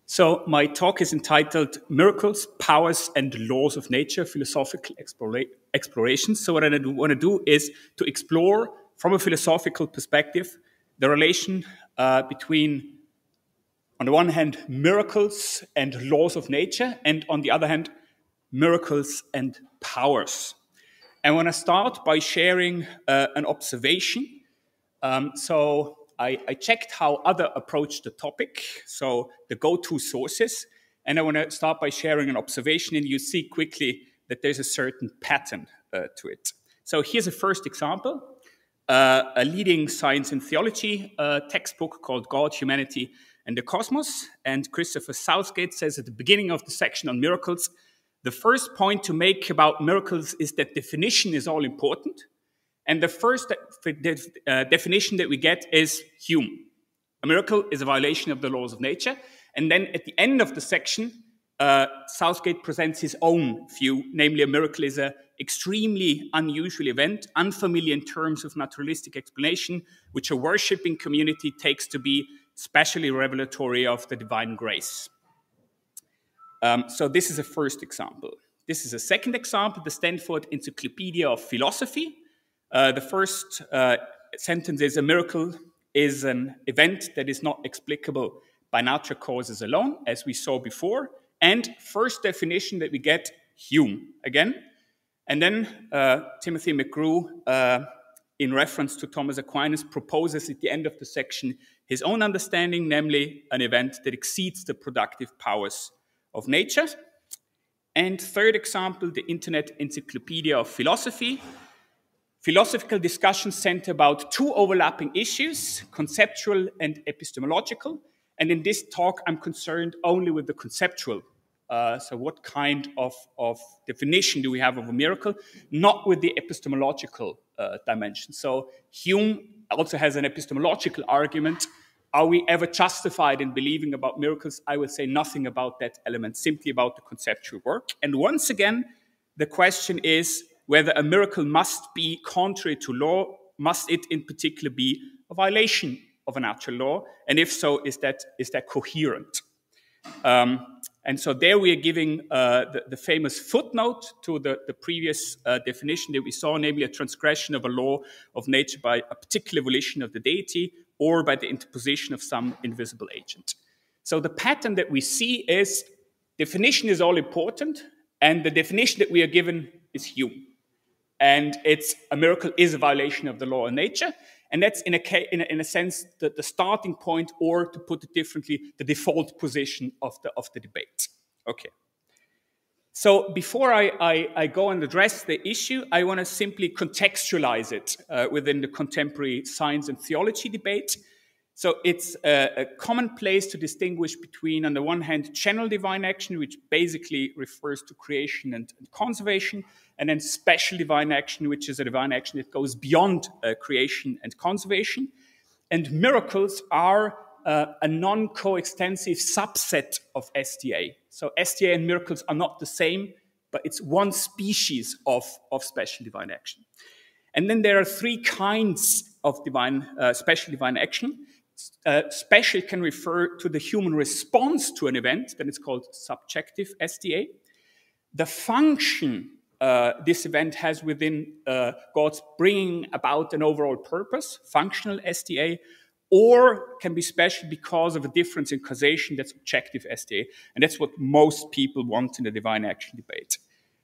So my talk is entitled Miracles, Powers and Laws of Nature, Philosophical Explorations. So what I want to do is to explore from a philosophical perspective the relation between, on the one hand, miracles and laws of nature, and on the other hand, miracles and powers. I want to start by sharing an observation. So I checked how other approach the topic, so the go-to sources, and I want to start by sharing an observation, and you see quickly that there's a certain pattern to it. So here's a first example, a leading science and theology textbook called God, Humanity, and the Cosmos, and Christopher Southgate says at the beginning of the section on miracles, the first point to make about miracles is that definition is all important. And the first definition that we get is hume. A miracle is a violation of the laws of nature. And then at the end of the section, Southgate presents his own view, namely a miracle is an extremely unusual event, unfamiliar in terms of naturalistic explanation, which a worshipping community takes to be specially revelatory of the divine grace. So this is a first example. This is a second example, the Stanford Encyclopedia of Philosophy. The first sentence is, a miracle is an event that is not explicable by natural causes alone, as we saw before. And first definition that we get, Hume again. And then Timothy McGrew, in reference to Thomas Aquinas, proposes at the end of the section his own understanding, namely an event that exceeds the productive powers of nature. And third example, the Internet Encyclopedia of Philosophy. Philosophical discussions center about two overlapping issues, conceptual and epistemological. And in this talk, I'm concerned only with the conceptual. So what kind of definition do we have of a miracle? Not with the epistemological dimension. So Hume also has an epistemological argument. Are we ever justified in believing about miracles? I will say nothing about that element, simply about the conceptual work. And once again, the question is whether a miracle must be contrary to law. Must it in particular be a violation of a natural law? And if so, is that coherent? And so there we are giving the famous footnote to the previous definition that we saw, namely a transgression of a law of nature by a particular volition of the deity or by the interposition of some invisible agent. So the pattern that we see is definition is all important, and the definition that we are given is Hume. And it's a miracle is a violation of the law of nature. And that's in a sense the starting point, or to put it differently, the default position of the debate. Okay. So before I go and address the issue, I want to simply contextualize it within the contemporary science and theology debate. So it's a common place to distinguish between, on the one hand, general divine action, which basically refers to creation and conservation, and then special divine action, which is a divine action that goes beyond creation and conservation. And miracles are a non-coextensive subset of SDA. So SDA and miracles are not the same, but it's one species of special divine action. And then there are three kinds of special divine action. Special can refer to the human response to an event, then it's called subjective SDA. The function this event has within God's bringing about an overall purpose, functional SDA, or can be special because of a difference in causation, that's objective SDA. And that's what most people want in the divine action debate.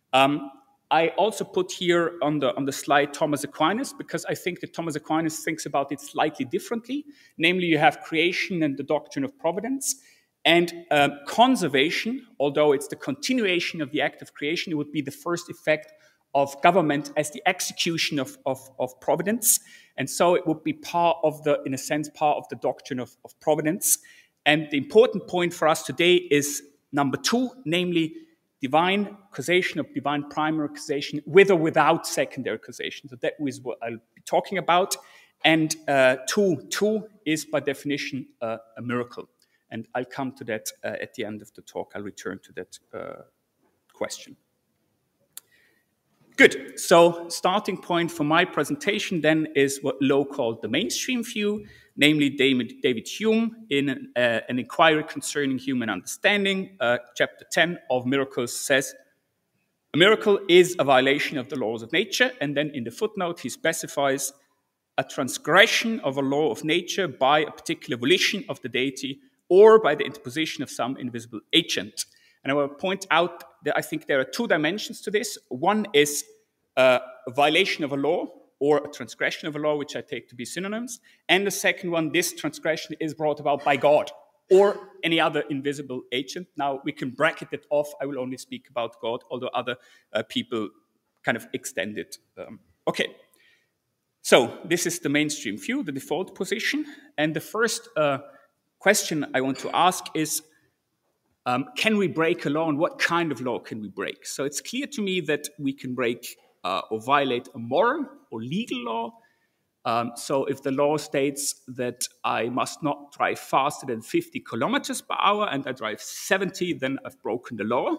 I also put here on the slide Thomas Aquinas, because I think that Thomas Aquinas thinks about it slightly differently. Namely, you have creation and the doctrine of providence, and conservation, although it's the continuation of the act of creation, it would be the first effect of government as the execution of providence. And so it would be part of the doctrine of providence. And the important point for us today is number two, namely divine causation of divine primary causation with or without secondary causation. So that is what I'll be talking about. And two is by definition a miracle. And I'll come to that at the end of the talk. I'll return to that question. Good. So starting point for my presentation then is what Lowe called the mainstream view, namely David Hume in an inquiry concerning human understanding, chapter 10 of Miracles says, a miracle is a violation of the laws of nature, and then in the footnote he specifies a transgression of a law of nature by a particular volition of the deity or by the interposition of some invisible agent. And I will point out that I think there are two dimensions to this. One is a violation of a law or a transgression of a law, which I take to be synonyms. And the second one, this transgression is brought about by God or any other invisible agent. Now, we can bracket it off. I will only speak about God, although other people kind of extend it. Okay. So this is the mainstream view, the default position. And the first question I want to ask is, can we break a law, and what kind of law can we break? So it's clear to me that we can break or violate a moral or legal law. So if the law states that I must not drive faster than 50 kilometers per hour and I drive 70, then I've broken the law.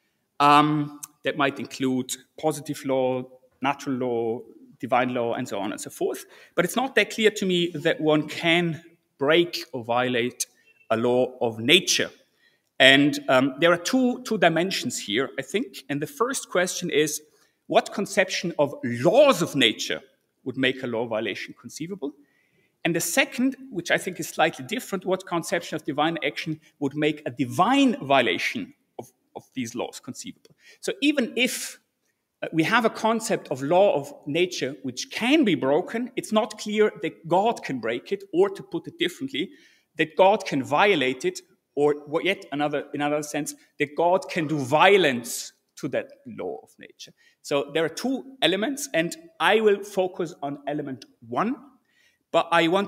That might include positive law, natural law, divine law, and so on and so forth. But it's not that clear to me that one can break or violate a law of nature. And there are two dimensions here, I think. And the first question is, what conception of laws of nature would make a law violation conceivable? And the second, which I think is slightly different, what conception of divine action would make a divine violation of these laws conceivable? So even if we have a concept of law of nature which can be broken, it's not clear that God can break it, or to put it differently, that God can violate it, or yet in another sense, that God can do violence to that law of nature. So there are two elements, and I will focus on element one, but I want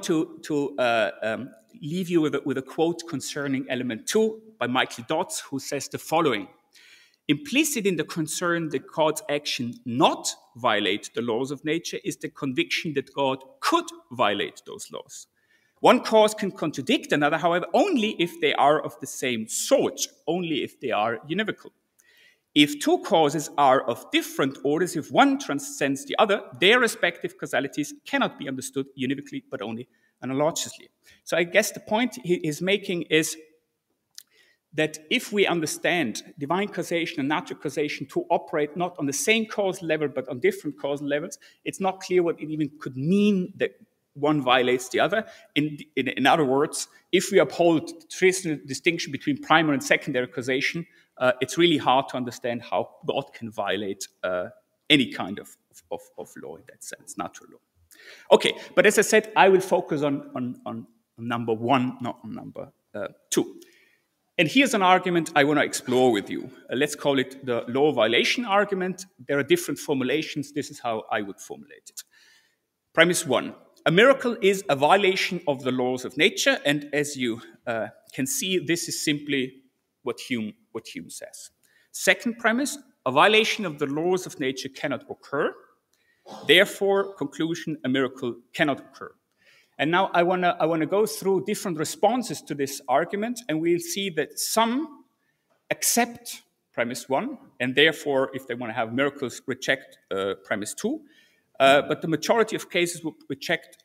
to leave you with a quote concerning element two by Michael Dodds, who says the following. Implicit in the concern that God's action not violate the laws of nature is the conviction that God could violate those laws. One cause can contradict another, however, only if they are of the same sort, only if they are univocal. If two causes are of different orders, if one transcends the other, their respective causalities cannot be understood univocally, but only analogously. So I guess the point he is making is that if we understand divine causation and natural causation to operate not on the same causal level, but on different causal levels, it's not clear what it even could mean that one violates the other. In other words, if we uphold the traditional distinction between primary and secondary causation, it's really hard to understand how God can violate any kind of law in that sense, natural law. Okay, but as I said, I will focus on number one, not on number two. And here's an argument I want to explore with you. Let's call it the law violation argument. There are different formulations. This is how I would formulate it. Premise one, a miracle is a violation of the laws of nature. And as you can see, this is simply what Hume says. Second premise, a violation of the laws of nature cannot occur. Therefore, conclusion, a miracle cannot occur. And now I want to go through different responses to this argument, and we'll see that some accept premise one, and therefore, if they want to have miracles, reject premise two. But the majority of cases will reject.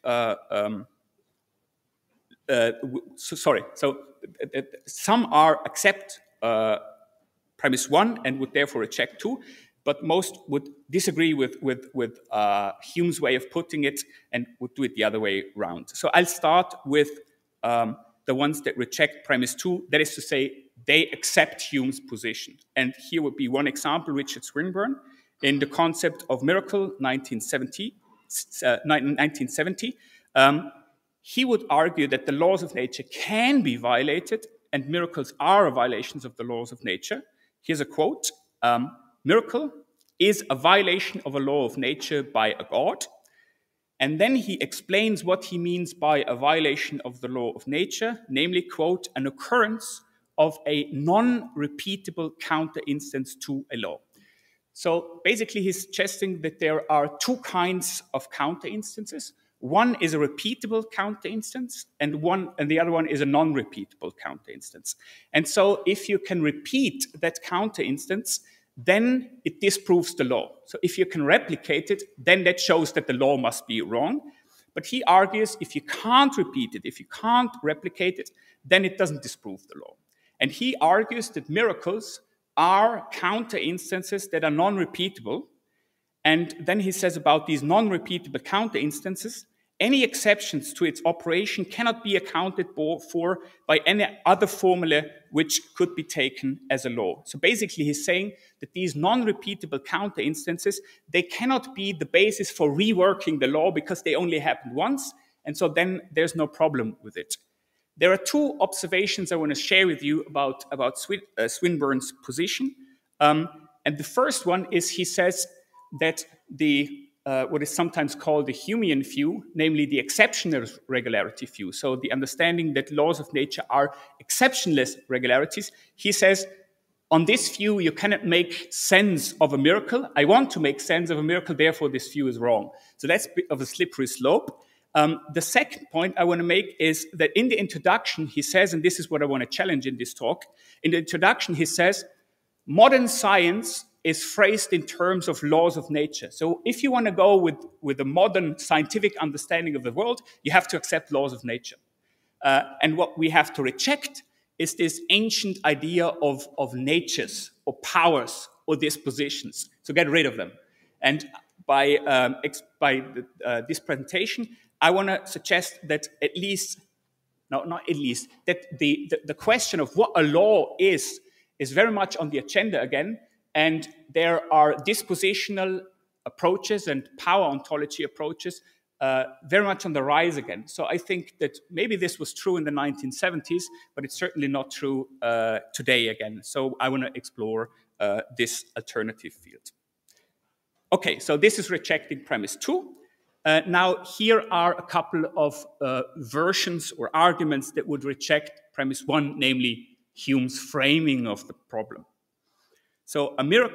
Some accept premise one and would therefore reject two. But most would disagree with Hume's way of putting it and would do it the other way around. So I'll start with the ones that reject premise two. That is to say, they accept Hume's position. And here would be one example, Richard Swinburne, in The Concept of Miracle, 1970. He would argue that the laws of nature can be violated, and miracles are violations of the laws of nature. Here's a quote. Miracle is a violation of a law of nature by a god. And then he explains what he means by a violation of the law of nature, namely, quote, an occurrence of a non-repeatable counter-instance to a law. So basically, he's suggesting that there are two kinds of counter-instances. One is a repeatable counter-instance, and the other one is a non-repeatable counter-instance. And so if you can repeat that counter-instance, then it disproves the law. So if you can replicate it, then that shows that the law must be wrong. But he argues if you can't repeat it, if you can't replicate it, then it doesn't disprove the law. And he argues that miracles are counter instances that are non-repeatable. And then he says about these non-repeatable counter instances, any exceptions to its operation cannot be accounted for by any other formula which could be taken as a law. So basically he's saying that these non-repeatable counter instances, they cannot be the basis for reworking the law because they only happened once, and so then there's no problem with it. There are two observations I want to share with you about Swinburne's position. And the first one is he says that what is sometimes called the Humean view, namely the exceptional regularity view, so the understanding that laws of nature are exceptionless regularities, he says, on this view, you cannot make sense of a miracle. I want to make sense of a miracle, therefore this view is wrong. So that's a bit of a slippery slope. The second point I want to make is that in the introduction, he says, and this is what I want to challenge in this talk, in the introduction, he says, modern science is phrased in terms of laws of nature. So if you want to go with a modern scientific understanding of the world, you have to accept laws of nature. And what we have to reject is this ancient idea of natures or powers or dispositions. So get rid of them. And by this presentation, I want to suggest that at least, no, not at least, that the question of what a law is very much on the agenda again. And there are dispositional approaches and power ontology approaches very much on the rise again. So I think that maybe this was true in the 1970s, but it's certainly not true today again. So I want to explore this alternative field. Okay, so this is rejecting premise 2. Now, here are a couple of versions or arguments that would reject premise 1, namely Hume's framing of the problem. So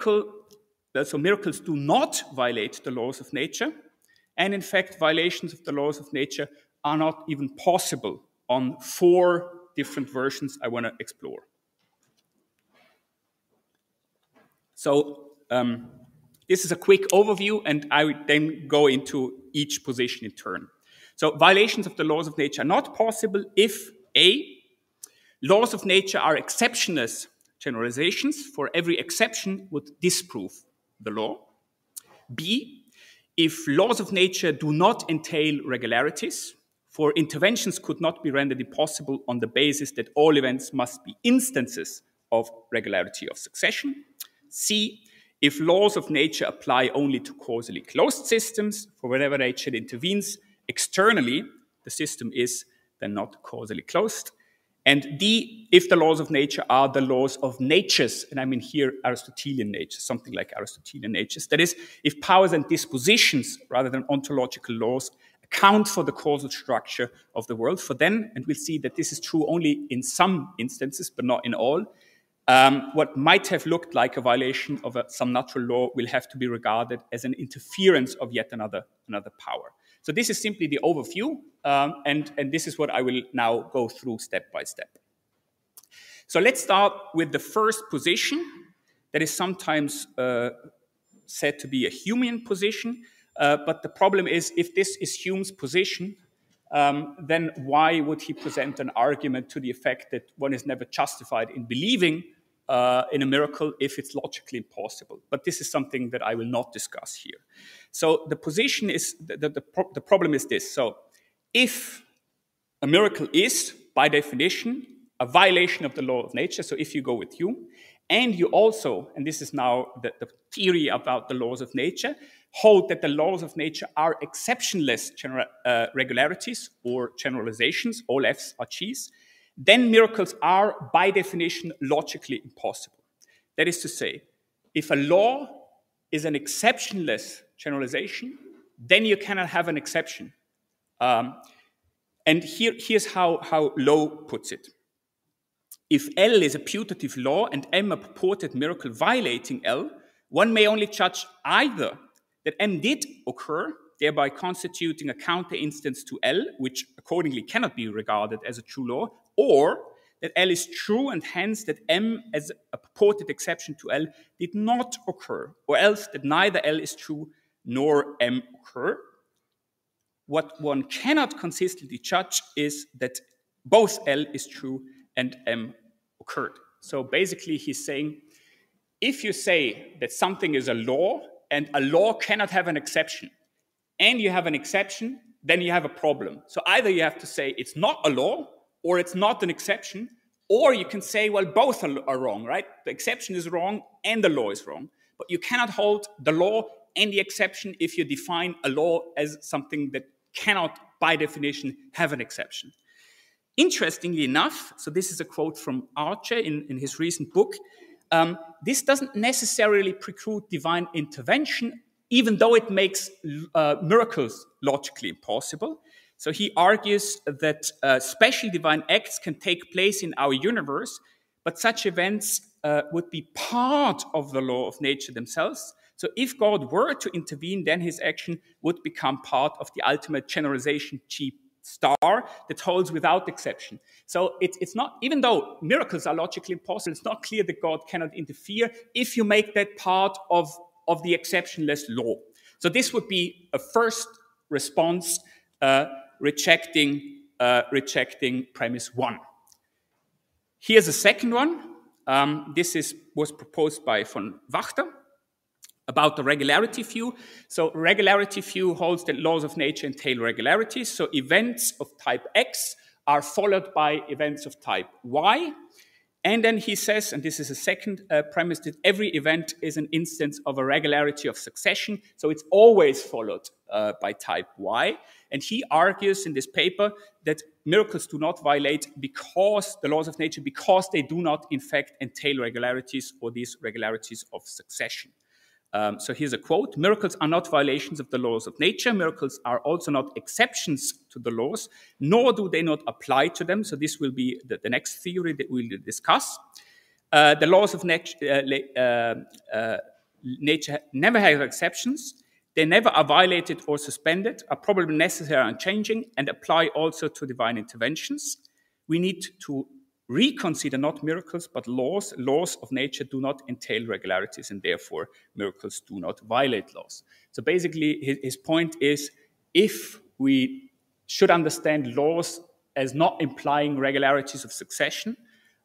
miracles do not violate the laws of nature, and in fact, violations of the laws of nature are not even possible on 4 different versions I want to explore. So this is a quick overview, and I would then go into each position in turn. So violations of the laws of nature are not possible if A, laws of nature are exceptionless generalizations, for every exception would disprove the law. B, if laws of nature do not entail regularities, for interventions could not be rendered impossible on the basis that all events must be instances of regularity of succession. C, if laws of nature apply only to causally closed systems, for wherever nature intervenes externally, the system is then not causally closed. And D, if the laws of nature are the laws of natures, and I mean here Aristotelian natures, something like Aristotelian natures, that is, if powers and dispositions, rather than ontological laws, account for the causal structure of the world, for then, and we'll see that this is true only in some instances, but not in all, what might have looked like a violation of some natural law will have to be regarded as an interference of yet another power. So this is simply the overview, and this is what I will now go through step by step. So let's start with the first position that is sometimes said to be a Humean position, but the problem is if this is Hume's position, then why would he present an argument to the effect that one is never justified in believing in a miracle if it's logically impossible? But this is something that I will not discuss here. So the position is, the problem is this. So if a miracle is, by definition, a violation of the law of nature, so if you go with Hume, and you also, and this is now the theory about the laws of nature, hold that the laws of nature are exceptionless regularities or generalizations, all F's are G's, then miracles are, by definition, logically impossible. That is to say, if a law is an exceptionless generalization, then you cannot have an exception. And here's how Lowe puts it. If L is a putative law and M a purported miracle violating L, one may only judge either that M did occur, thereby constituting a counter instance to L, which accordingly cannot be regarded as a true law, or that L is true and hence that M as a purported exception to L did not occur, or else that neither L is true nor M occur. What one cannot consistently judge is that both L is true and M occurred. So basically he's saying, if you say that something is a law and a law cannot have an exception, and you have an exception, then you have a problem. So either you have to say it's not a law or it's not an exception, or you can say, well, both are wrong, right? The exception is wrong and the law is wrong. But you cannot hold the law and the exception if you define a law as something that cannot, by definition, have an exception. Interestingly enough, so this is a quote from Archer in his recent book, this doesn't necessarily preclude divine intervention, even though it makes miracles logically impossible. So he argues that special divine acts can take place in our universe, but such events would be part of the law of nature themselves. So if God were to intervene, then his action would become part of the ultimate generalization G star that holds without exception. So it's not, even though miracles are logically impossible, it's not clear that God cannot interfere if you make that part of the exceptionless law. So this would be a first response rejecting premise 1. Here's a second one. This was proposed by von Wachter about the regularity view. So regularity view holds that laws of nature entail regularities. So events of type X are followed by events of type Y. And then he says, and this is a second premise, that every event is an instance of a regularity of succession. So it's always followed by type Y. And he argues in this paper that miracles do not violate because the laws of nature, because they do not in fact entail regularities or these regularities of succession. So here's a quote: miracles are not violations of the laws of nature. Miracles are also not exceptions to the laws, nor do they not apply to them. So this will be the next theory that we'll discuss. The laws of nature never have exceptions. They never are violated or suspended, are probably necessary and changing, and apply also to divine interventions. We need to reconsider not miracles, but laws. Laws of nature do not entail regularities, and therefore miracles do not violate laws. So basically, his point is, if we should understand laws as not implying regularities of succession,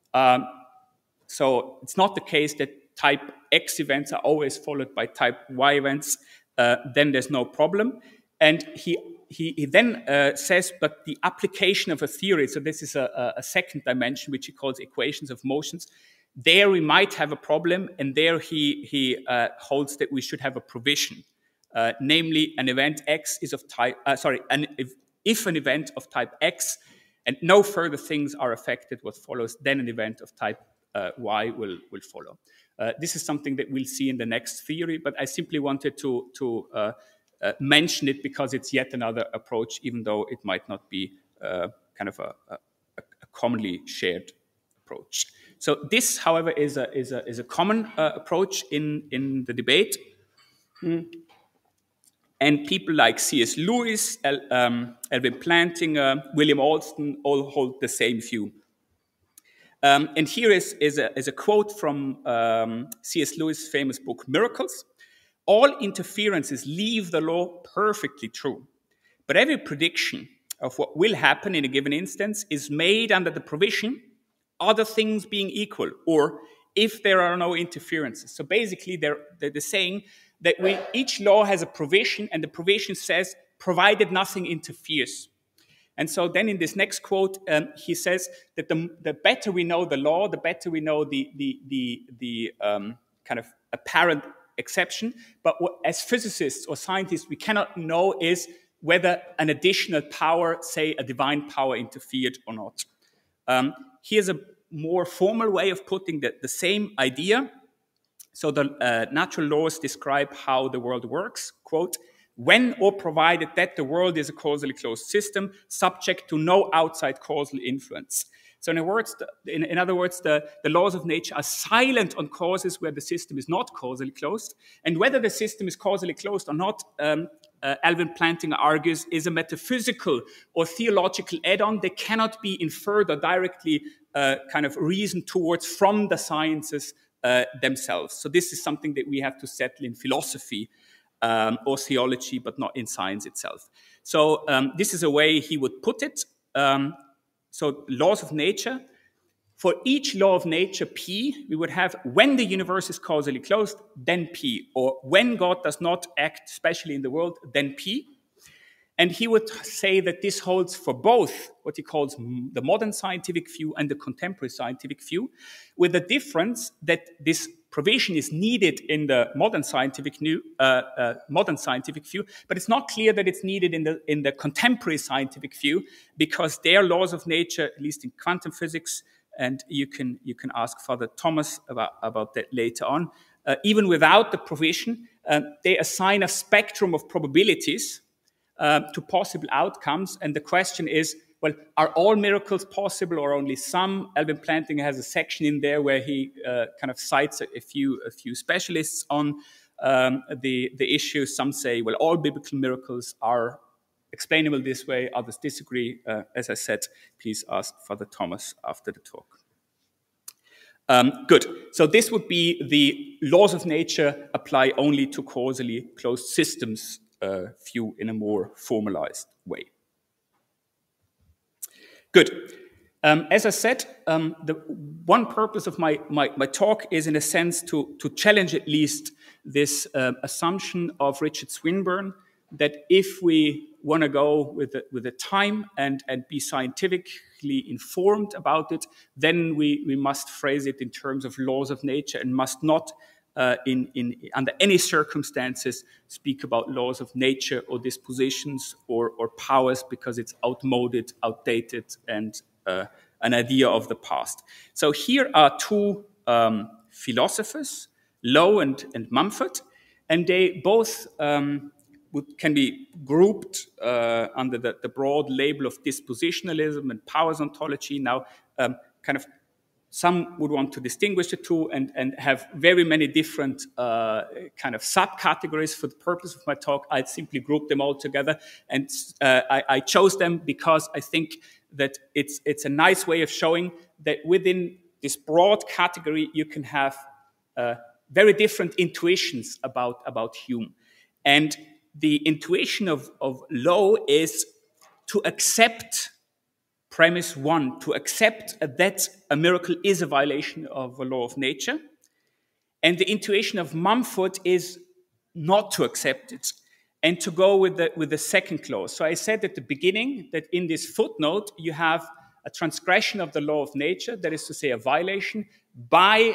so it's not the case that type X events are always followed by type Y events, then there's no problem. And he then says, but the application of a theory, so this is a second dimension, which he calls equations of motions, there we might have a problem, and there he holds that we should have a provision. Namely, an event X is of type, if an event of type X and no further things are affected, what follows, then an event of type Y will follow. This is something that we'll see in the next theory, but I simply wanted to mention it because it's yet another approach, even though it might not be kind of a commonly shared approach. So this, however, is a common approach in the debate. And people like C.S. Lewis, Alvin Plantinga, William Alston all hold the same view. And here is a quote from C.S. Lewis' famous book, Miracles. All interferences leave the law perfectly true, but every prediction of what will happen in a given instance is made under the provision, other things being equal, or if there are no interferences. So basically, they're saying that each law has a provision, and the provision says, provided nothing interferes. And so then in this next quote, he says that the better we know the law, the better we know the kind of apparent exception. But as physicists or scientists, we cannot know is whether an additional power, say a divine power, interfered or not. Here's a more formal way of putting the same idea. So the natural laws describe how the world works. Quote, when or provided that the world is a causally closed system, subject to no outside causal influence. So in other words, the laws of nature are silent on causes where the system is not causally closed. And whether the system is causally closed or not, Alvin Plantinga argues, is a metaphysical or theological add-on that cannot be inferred or directly kind of reason towards from the sciences themselves. So this is something that we have to settle in philosophy or theology, but not in science itself. So this is a way he would put it. So laws of nature. For each law of nature, P, we would have when the universe is causally closed, then P, or when God does not act specially in the world, then P. And he would say that this holds for both what he calls the modern scientific view and the contemporary scientific view, with the difference that this provision is needed in the modern scientific view, but it's not clear that it's needed in the contemporary scientific view, because their laws of nature, at least in quantum physics, and you can ask Father Thomas about that later on. Even without the provision, they assign a spectrum of probabilities to possible outcomes. And the question is, well, are all miracles possible or only some? Alvin Plantinga has a section in there where he kind of cites a few specialists on the issue. Some say, well, all biblical miracles are explainable this way. Others disagree. As I said, please ask Father Thomas after the talk. Good. So this would be the laws of nature apply only to causally closed systems view in a more formalized way. Good. As I said, the one purpose of my talk is, in a sense, to challenge at least this assumption of Richard Swinburne, that if we want to go with the time and be scientifically informed about it, then we must phrase it in terms of laws of nature and must not, under any circumstances, speak about laws of nature or dispositions or powers, because it's outmoded, outdated, and an idea of the past. So here are two philosophers, Lowe and Mumford, and they both can be grouped under the broad label of dispositionalism and powers ontology. Now, kind of some would want to distinguish the two and have very many different kind of subcategories. For the purpose of my talk, I'd simply group them all together. And I chose them because I think that it's a nice way of showing that within this broad category, you can have very different intuitions about Hume. And the intuition of Lowe is to accept premise one, to accept that a miracle is a violation of a law of nature. And the intuition of Mumford is not to accept it and to go with the second clause. So I said at the beginning that in this footnote, you have a transgression of the law of nature, that is to say, a violation by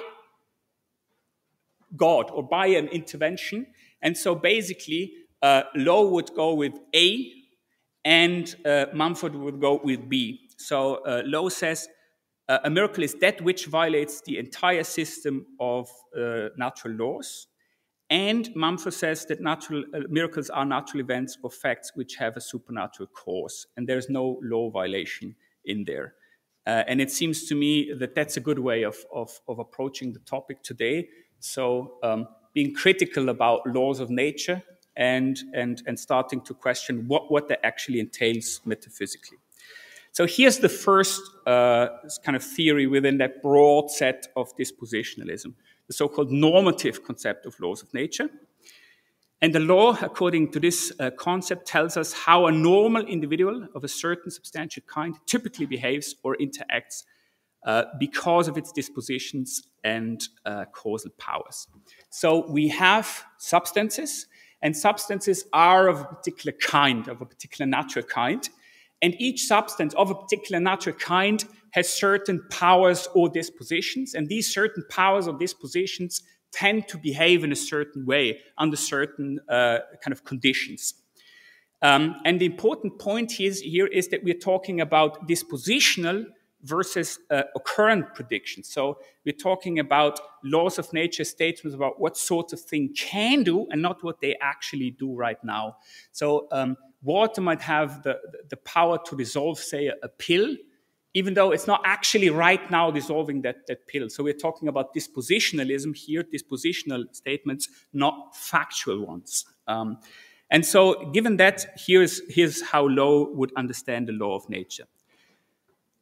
God or by an intervention. And so basically, Lowe would go with A and Mumford would go with B. So Lowe says a miracle is that which violates the entire system of natural laws. And Mumford says that miracles are natural events or facts which have a supernatural cause. And there's no law violation in there. And it seems to me that that's a good way of approaching the topic today. So being critical about laws of nature and starting to question what that actually entails metaphysically. So here's the first kind of theory within that broad set of dispositionalism, the so-called normative concept of laws of nature. And the law, according to this concept, tells us how a normal individual of a certain substantial kind typically behaves or interacts because of its dispositions and causal powers. So we have substances, and substances are of a particular kind, of a particular natural kind. And each substance of a particular natural kind has certain powers or dispositions. And these certain powers or dispositions tend to behave in a certain way under certain kind of conditions. And the important point here is that we're talking about dispositional versus occurrent predictions. So we're talking about laws of nature statements about what sort of thing can do and not what they actually do right now. So water might have the power to dissolve, say, a pill, even though it's not actually right now dissolving that pill. So we're talking about dispositionalism here, dispositional statements, not factual ones. And so given that, here's how Lowe would understand the law of nature.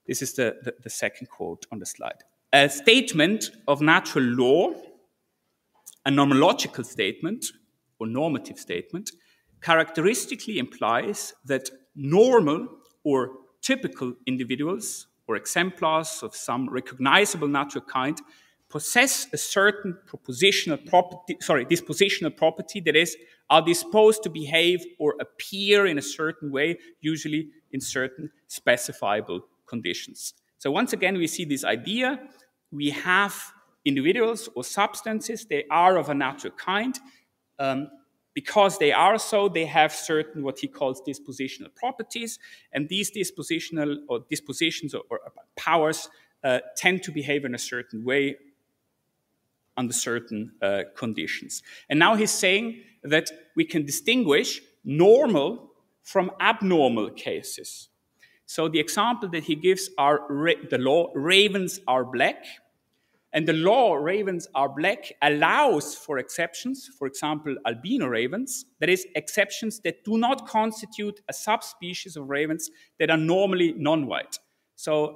This is the second quote on the slide. A statement of natural law, a nomological statement or normative statement, characteristically implies that normal or typical individuals or exemplars of some recognizable natural kind possess a certain dispositional property, that is, are disposed to behave or appear in a certain way, usually in certain specifiable conditions. So once again, we see this idea. We have individuals or substances, they are of a natural kind. Because they are so, they have certain what he calls dispositional properties, and these dispositions or powers tend to behave in a certain way under certain conditions. And now he's saying that we can distinguish normal from abnormal cases. So the example that he gives are the law, ravens are black. And the law, ravens are black, allows for exceptions, for example, albino ravens, that is, exceptions that do not constitute a subspecies of ravens that are normally non-white. So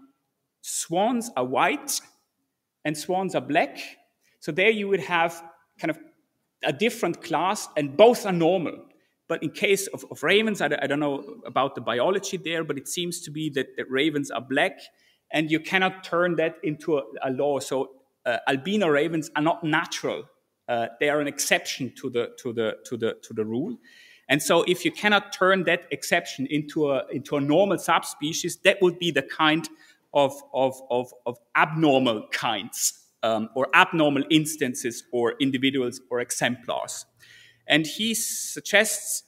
swans are white and swans are black. So there you would have kind of a different class, and both are normal. But in case of ravens, I don't know about the biology there, but it seems to be that ravens are black, and you cannot turn that into a law. So albino ravens are not natural; they are an exception to the rule. And so, if you cannot turn that exception into a normal subspecies, that would be the kind of abnormal kinds or abnormal instances or individuals or exemplars. And he suggests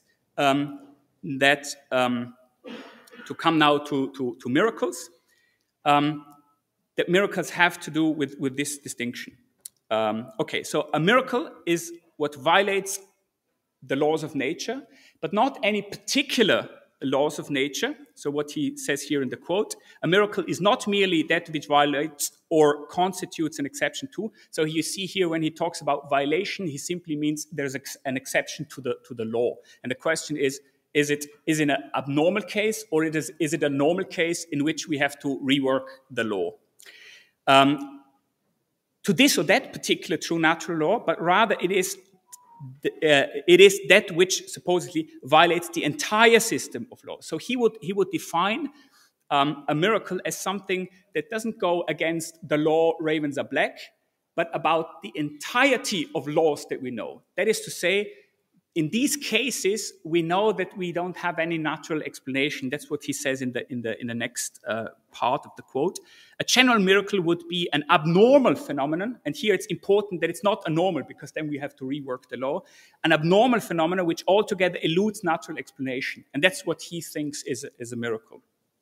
that to come now to miracles. That miracles have to do with this distinction. Okay, so a miracle is what violates the laws of nature, but not any particular laws of nature. So what he says here in the quote, a miracle is not merely that which violates or constitutes an exception to. So you see here when he talks about violation, he simply means there's an exception to the law. And the question is it an abnormal case, or is it a normal case in which we have to rework the law? To this or that particular true natural law, but rather it is that which supposedly violates the entire system of law. So he would define a miracle as something that doesn't go against the law ravens are black, but about the entirety of laws that we know. That is to say, in these cases, we know that we don't have any natural explanation. That's what he says in the next part of the quote. A general miracle would be an abnormal phenomenon, and here it's important that it's not a normal, because then we have to rework the law. An abnormal phenomenon which altogether eludes natural explanation, and that's what he thinks is a miracle.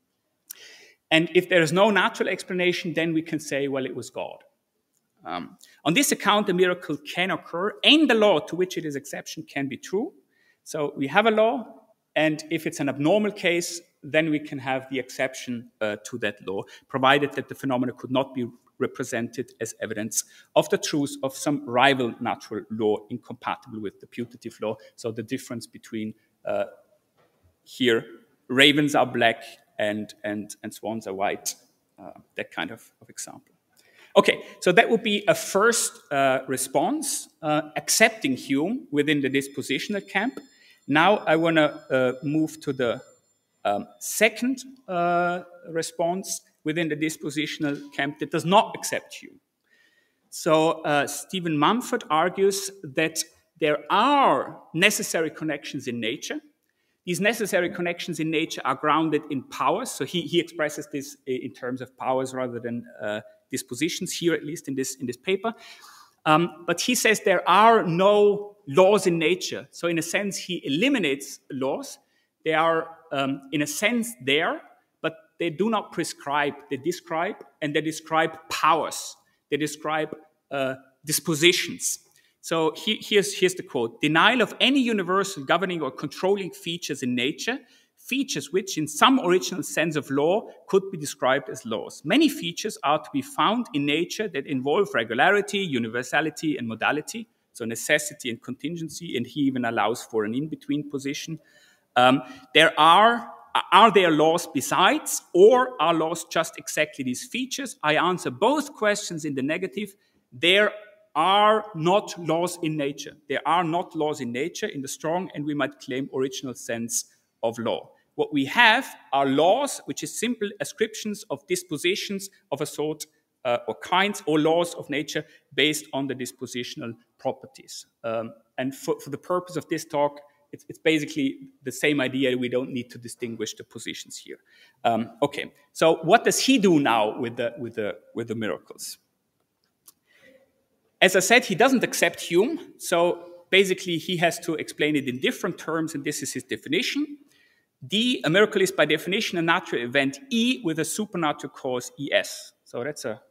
And if there is no natural explanation, then we can say, well, it was God. On this account, a miracle can occur, and the law to which it is exception can be true. So we have a law, and if it's an abnormal case, then we can have the exception to that law, provided that the phenomena could not be represented as evidence of the truth of some rival natural law incompatible with the putative law. So the difference between here, ravens are black and swans are white, that kind of example. Okay, so that would be a first response, accepting Hume within the dispositional camp. Now I want to move to the second response within the dispositional camp that does not accept Hume. So Stephen Mumford argues that there are necessary connections in nature. These necessary connections in nature are grounded in powers. So he expresses this in terms of powers rather than dispositions here, at least in this paper. But he says there are no laws in nature. So in a sense, he eliminates laws. They are, in a sense, there, but they do not prescribe. They describe, and they describe powers. They describe dispositions. So here's the quote. Denial of any universal governing or controlling features in nature, features which in some original sense of law could be described as laws. Many features are to be found in nature that involve regularity, universality, and modality, so necessity and contingency, and he even allows for an in-between position. There are are there laws besides, or are laws just exactly these features? I answer both questions in the negative. There are not laws in nature. There are not laws in nature in the strong and we might claim original sense of law. What we have are laws, which is simple ascriptions of dispositions of a sort or kinds, or laws of nature based on the dispositional properties. And for the purpose of this talk, it's basically the same idea. We don't need to distinguish the positions here. Okay, so what does he do now with the miracles? As I said, he doesn't accept Hume, so basically he has to explain it in different terms, and this is his definition. A miracle is by definition a natural event E with a supernatural cause ES. So that's a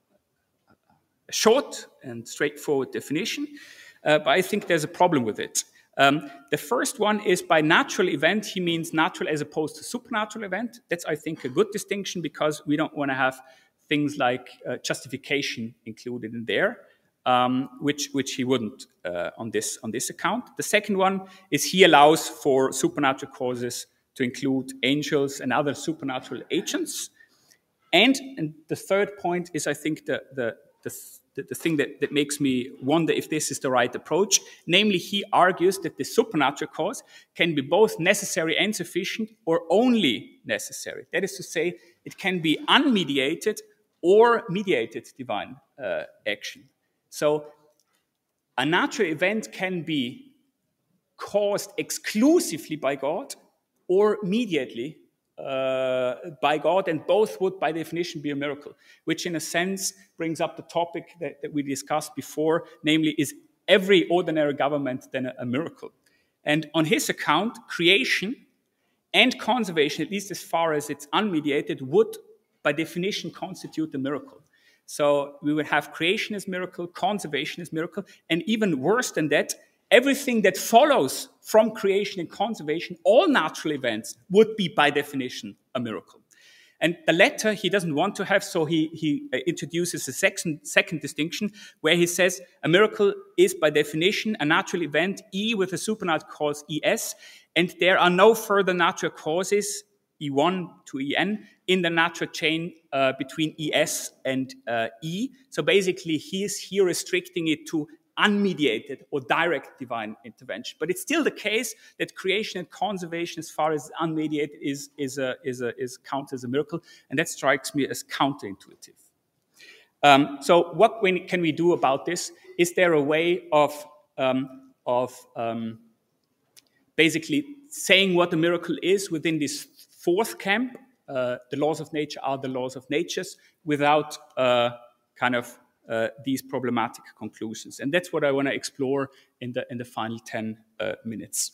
short and straightforward definition, but I think there's a problem with it. The first one is by natural event, he means natural as opposed to supernatural event. That's, I think, a good distinction because we don't want to have things like justification included in there. Which he wouldn't on this account. The second one is he allows for supernatural causes to include angels and other supernatural agents. And the third point is, I think, the thing that makes me wonder if this is the right approach. Namely, he argues that the supernatural cause can be both necessary and sufficient, or only necessary. That is to say, it can be unmediated or mediated divine action. So a natural event can be caused exclusively by God or mediately by God, and both would by definition be a miracle, which in a sense brings up the topic that we discussed before, namely, is every ordinary government then a miracle? And on his account, creation and conservation, at least as far as it's unmediated, would by definition constitute a miracle. So we would have creation as miracle, conservation as miracle, and even worse than that, everything that follows from creation and conservation, all natural events, would be by definition a miracle. And the latter he doesn't want to have, so he introduces a second distinction where he says a miracle is by definition a natural event, E with a supernatural cause ES, and there are no further natural causes E1 to En in the natural chain between Es and E. So basically, he is here restricting it to unmediated or direct divine intervention. But it's still the case that creation and conservation, as far as unmediated, is counted as a miracle, and that strikes me as counterintuitive. So what can we do about this? Is there a way of basically saying what a miracle is within this fourth camp? The laws of nature are the laws of natures, without these problematic conclusions. And that's what I want to explore in the final 10 minutes.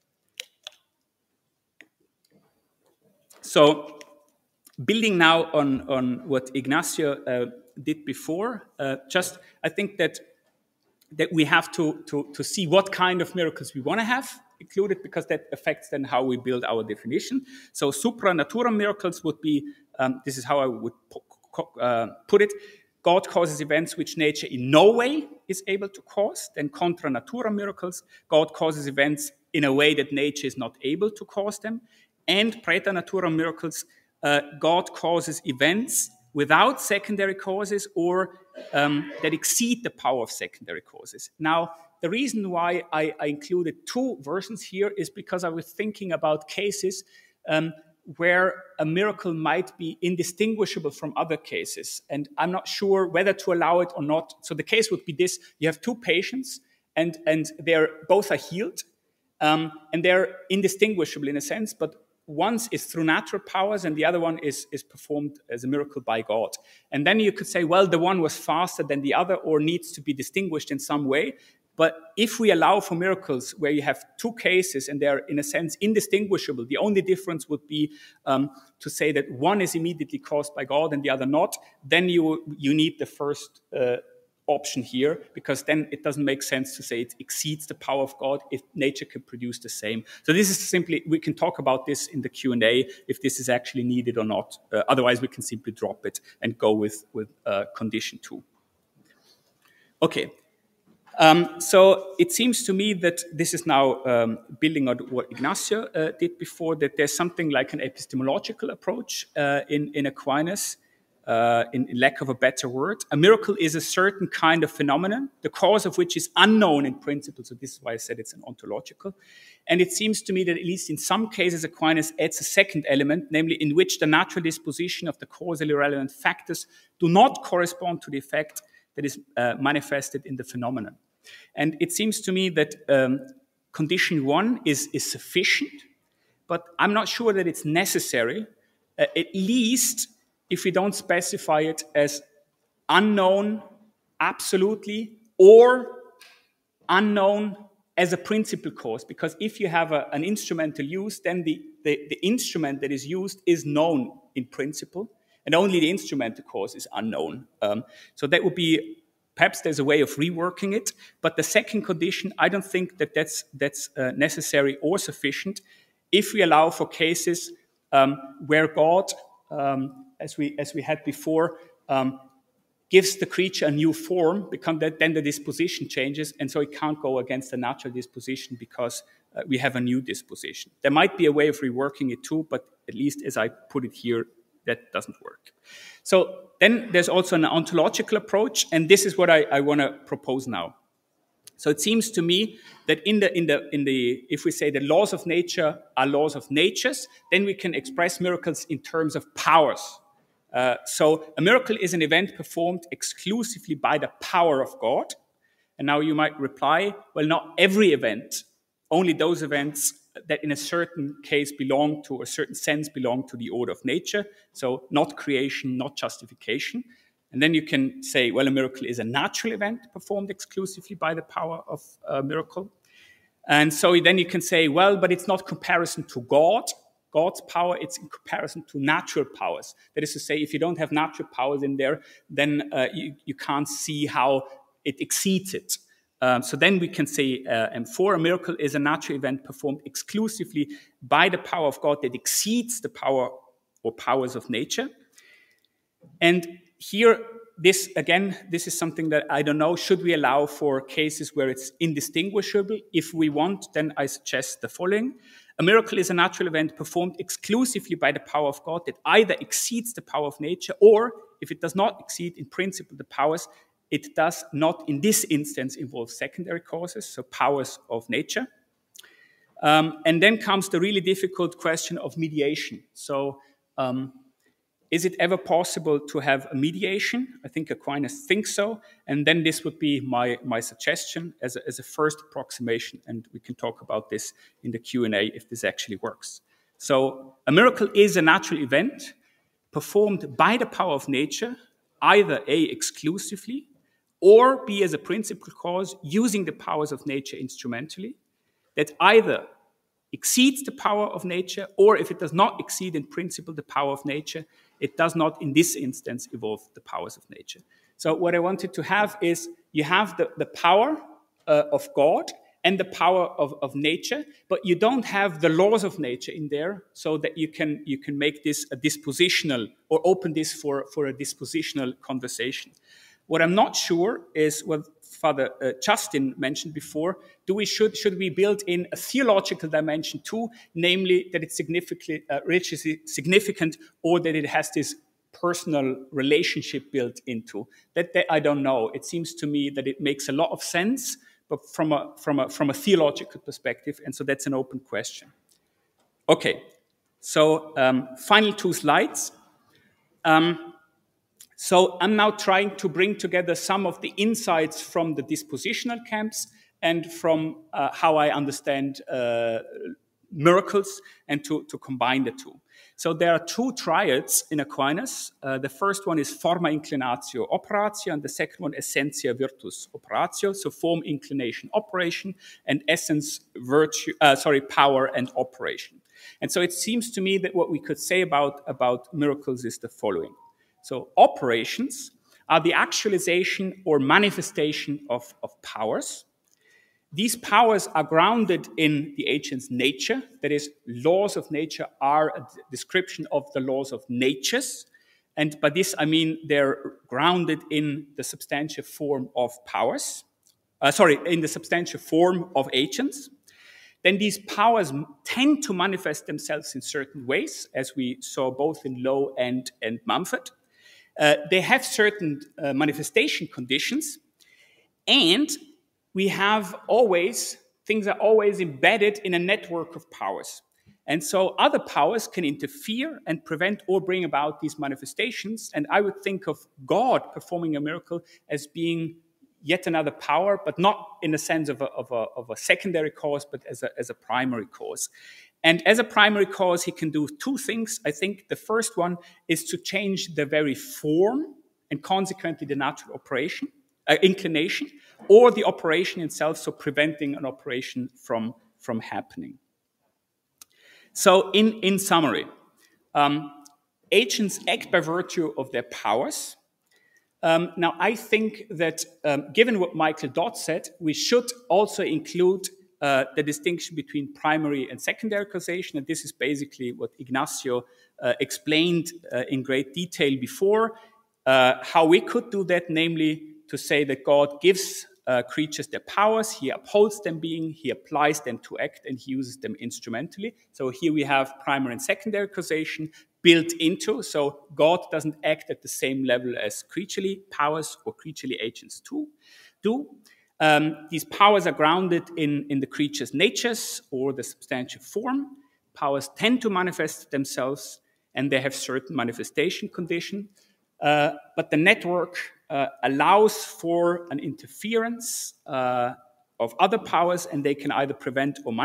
So building now on what Ignacio did before, I think that we have to see what kind of miracles we want to have included, because that affects then how we build our definition. So supra natura miracles would be, this is how I would put it, God causes events which nature in no way is able to cause. Then contra natura miracles, God causes events in a way that nature is not able to cause them. And praeta natura miracles, God causes events without secondary causes, or that exceed the power of secondary causes. Now, the reason why I included two versions here is because I was thinking about cases where a miracle might be indistinguishable from other cases. And I'm not sure whether to allow it or not. So the case would be this: you have two patients, and both are healed, and they're indistinguishable in a sense, but one is through natural powers and the other one is performed as a miracle by God. And then you could say, well, the one was faster than the other or needs to be distinguished in some way. But if we allow for miracles where you have two cases and they're, in a sense, indistinguishable, the only difference would be to say that one is immediately caused by God and the other not, then you need the first option here, because then it doesn't make sense to say it exceeds the power of God if nature can produce the same. So this is simply, we can talk about this in the Q&A if this is actually needed or not. Otherwise, we can simply drop it and go with condition 2. Okay. So it seems to me that this is now building on what Ignacio did before, that there's something like an epistemological approach in Aquinas, in lack of a better word. A miracle is a certain kind of phenomenon, the cause of which is unknown in principle. So this is why I said it's an ontological. And it seems to me that at least in some cases, Aquinas adds a second element, namely in which the natural disposition of the causally relevant factors do not correspond to the effect that is manifested in the phenomenon. And it seems to me that condition one is sufficient, but I'm not sure that it's necessary, at least if we don't specify it as unknown absolutely or unknown as a principal cause. Because if you have an instrumental use, then the instrument that is used is known in principle, and only the instrumental cause is unknown. So that would be, perhaps there's a way of reworking it, but the second condition, I don't think that that's necessary or sufficient if we allow for cases where God, as we had before, gives the creature a new form, because then the disposition changes, and so it can't go against the natural disposition because we have a new disposition. There might be a way of reworking it too, but at least as I put it here, that doesn't work. So then there's also an ontological approach, and this is what I want to propose now. So it seems to me that in the if we say the laws of nature are laws of natures, then we can express miracles in terms of powers. So a miracle is an event performed exclusively by the power of God. And now you might reply, well, not every event, only those events that in a certain case belong to, a certain sense belong to the order of nature. So not creation, not justification. And then you can say, well, a miracle is a natural event performed exclusively by the power of a miracle. And so then you can say, well, but it's not comparison to God's power, it's in comparison to natural powers. That is to say, if you don't have natural powers in there, then you can't see how it exceeds it. So then we can say, M4, a miracle is a natural event performed exclusively by the power of God that exceeds the power or powers of nature. And here, this is something that I don't know. Should we allow for cases where it's indistinguishable? If we want, then I suggest the following. A miracle is a natural event performed exclusively by the power of God that either exceeds the power of nature, or if it does not exceed in principle the powers, it does not in this instance involve secondary causes, so powers of nature. And then comes the really difficult question of mediation. So is it ever possible to have a mediation? I think Aquinas thinks so. And then this would be my suggestion as a first approximation. And we can talk about this in the Q&A if this actually works. So a miracle is a natural event performed by the power of nature, either A, exclusively, or B, as a principal cause, using the powers of nature instrumentally, that either exceeds the power of nature, or if it does not exceed in principle the power of nature, it does not in this instance involve the powers of nature. So what I wanted to have is you have the power of God and the power of nature, but you don't have the laws of nature in there, so that you can make this a dispositional, or open this for a dispositional conversation. What I'm not sure is what Father Justin mentioned before. Should we build in a theological dimension too, namely that it's significantly religiously significant, or that it has this personal relationship built into that? I don't know. It seems to me that it makes a lot of sense, but from a theological perspective, and so that's an open question. Okay, so final two slides. So I'm now trying to bring together some of the insights from the dispositional camps and from how I understand miracles, and to combine the two. So there are two triads in Aquinas. The first one is forma inclinatio operatio, and the second one essentia virtus operatio. So form, inclination, operation, and essence, power and operation. And so it seems to me that what we could say about miracles is the following. So operations are the actualization or manifestation of powers. These powers are grounded in the agent's nature. That is, laws of nature are a description of the laws of natures. And by this, I mean they're grounded in the substantive form of powers. in the substantial form of agents, then these powers tend to manifest themselves in certain ways, as we saw both in Lowe and Mumford. They have certain manifestation conditions, and we have always, things are always embedded in a network of powers. And so other powers can interfere and prevent or bring about these manifestations. And I would think of God performing a miracle as being yet another power, but not in the sense of a secondary cause, but as a primary cause. And as a primary cause, he can do two things. I think the first one is to change the very form and consequently the natural operation, inclination, or the operation itself, so preventing an operation from happening. So in summary, agents act by virtue of their powers. Now, I think that given what Michael Dodd said, we should also include the distinction between primary and secondary causation. And this is basically what Ignacio explained in great detail before, how we could do that, namely to say that God gives creatures their powers, he upholds them being, he applies them to act, and he uses them instrumentally. So here we have primary and secondary causation built into, so God doesn't act at the same level as creaturely powers or creaturely agents do. These powers are grounded in the creature's natures or the substantial form. Powers tend to manifest themselves, and they have certain manifestation condition. But the network allows for an interference of other powers, and they can either prevent or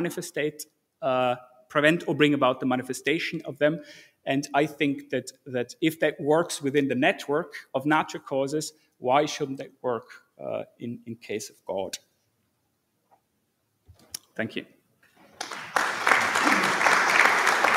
bring about the manifestation of them. And I think that if that works within the network of natural causes, why shouldn't that work in case of God? Thank you.